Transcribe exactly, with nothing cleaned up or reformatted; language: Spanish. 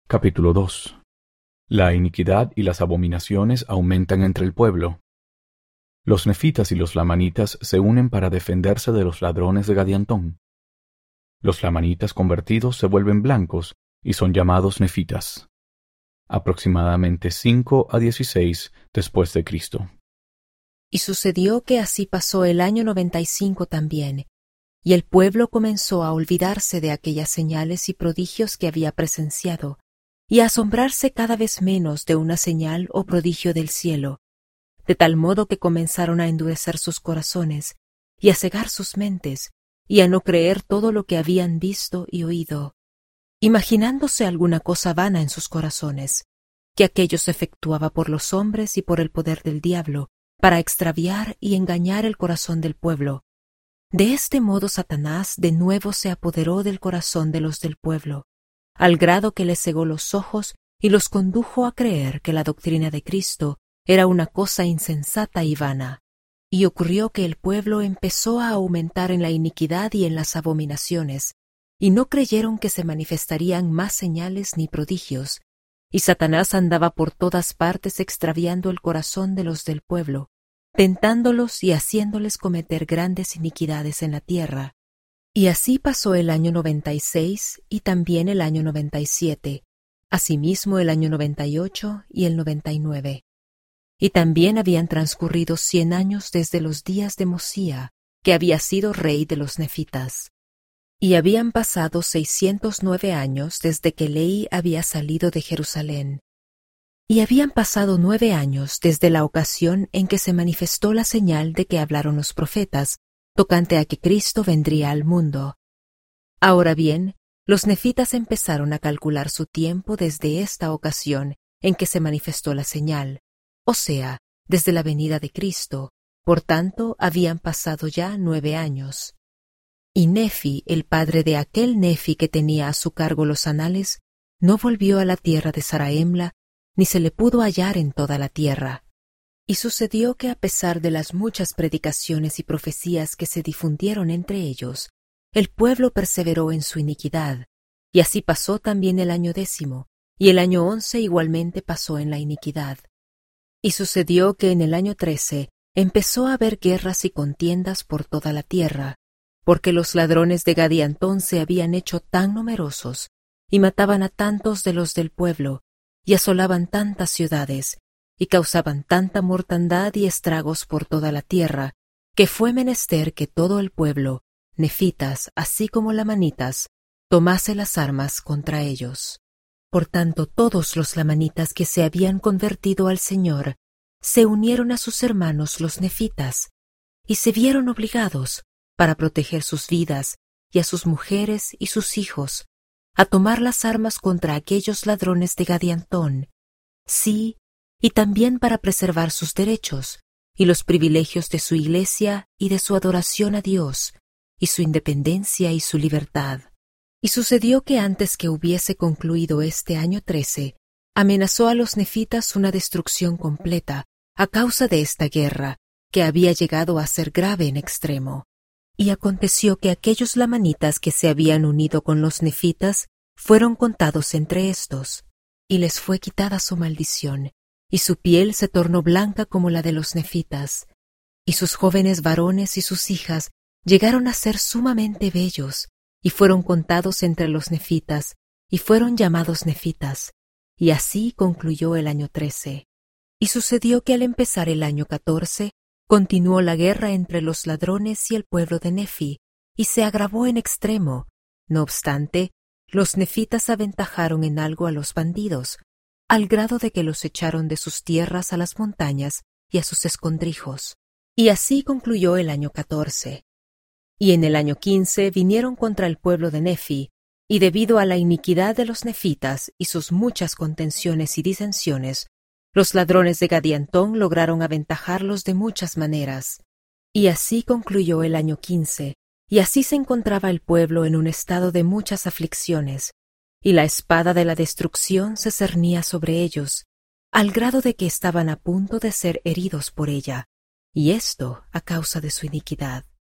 Capítulo dos. La iniquidad y las abominaciones aumentan entre el pueblo. Los nefitas y los lamanitas se unen para defenderse de los ladrones de Gadiantón. Los lamanitas convertidos se vuelven blancos y son llamados nefitas. Aproximadamente cinco a dieciséis después de Cristo. Y sucedió que así pasó el año noventa y cinco también, y el pueblo comenzó a olvidarse de aquellas señales y prodigios que había presenciado, y a asombrarse cada vez menos de una señal o prodigio del cielo, de tal modo que comenzaron a endurecer sus corazones, y a cegar sus mentes, y a no creer todo lo que habían visto y oído, imaginándose alguna cosa vana en sus corazones, que aquello se efectuaba por los hombres y por el poder del diablo, para extraviar y engañar el corazón del pueblo. De este modo Satanás de nuevo se apoderó del corazón de los del pueblo, al grado que les cegó los ojos y los condujo a creer que la doctrina de Cristo era una cosa insensata y vana. Y ocurrió que el pueblo empezó a aumentar en la iniquidad y en las abominaciones, y no creyeron que se manifestarían más señales ni prodigios, y Satanás andaba por todas partes extraviando el corazón de los del pueblo, tentándolos y haciéndoles cometer grandes iniquidades en la tierra. Y así pasó el año noventa y seis y también el año noventa y siete, asimismo el año noventa y ocho y el noventa y nueve. Y también habían transcurrido cien años desde los días de Mosía, que había sido rey de los nefitas. Y habían pasado seiscientos nueve años desde que Lehi había salido de Jerusalén. Y habían pasado nueve años desde la ocasión en que se manifestó la señal de que hablaron los profetas, tocante a que Cristo vendría al mundo. Ahora bien, los nefitas empezaron a calcular su tiempo desde esta ocasión en que se manifestó la señal, o sea, desde la venida de Cristo, por tanto habían pasado ya nueve años. Y Nefi, el padre de aquel Nefi que tenía a su cargo los anales, no volvió a la tierra de Zaraemla, ni se le pudo hallar en toda la tierra. Y sucedió que a pesar de las muchas predicaciones y profecías que se difundieron entre ellos, el pueblo perseveró en su iniquidad, y así pasó también el año décimo, y el año once igualmente pasó en la iniquidad. Y sucedió que en el año trece empezó a haber guerras y contiendas por toda la tierra, porque los ladrones de Gadiantón se habían hecho tan numerosos, y mataban a tantos de los del pueblo, y asolaban tantas ciudades, y causaban tanta mortandad y estragos por toda la tierra, que fue menester que todo el pueblo, nefitas así como lamanitas, tomase las armas contra ellos. Por tanto todos los lamanitas que se habían convertido al Señor, se unieron a sus hermanos los nefitas, y se vieron obligados, para proteger sus vidas, y a sus mujeres y sus hijos, a tomar las armas contra aquellos ladrones de Gadiantón, sí, y también para preservar sus derechos, y los privilegios de su iglesia y de su adoración a Dios, y su independencia y su libertad. Y sucedió que antes que hubiese concluido este año trece, amenazó a los nefitas una destrucción completa, a causa de esta guerra, que había llegado a ser grave en extremo. Y aconteció que aquellos lamanitas que se habían unido con los nefitas fueron contados entre estos, y les fue quitada su maldición, y su piel se tornó blanca como la de los nefitas, y sus jóvenes varones y sus hijas llegaron a ser sumamente bellos, y fueron contados entre los nefitas, y fueron llamados nefitas, y así concluyó el año trece. Y sucedió que al empezar el año catorce, continuó la guerra entre los ladrones y el pueblo de Nefi, y se agravó en extremo. No obstante, los nefitas aventajaron en algo a los bandidos, al grado de que los echaron de sus tierras a las montañas y a sus escondrijos. Y así concluyó el año catorce. Y en el año quince vinieron contra el pueblo de Nefi, y debido a la iniquidad de los nefitas y sus muchas contenciones y disensiones, los ladrones de Gadiantón lograron aventajarlos de muchas maneras. Y así concluyó el año quince, y así se encontraba el pueblo en un estado de muchas aflicciones, y la espada de la destrucción se cernía sobre ellos, al grado de que estaban a punto de ser heridos por ella, y esto a causa de su iniquidad.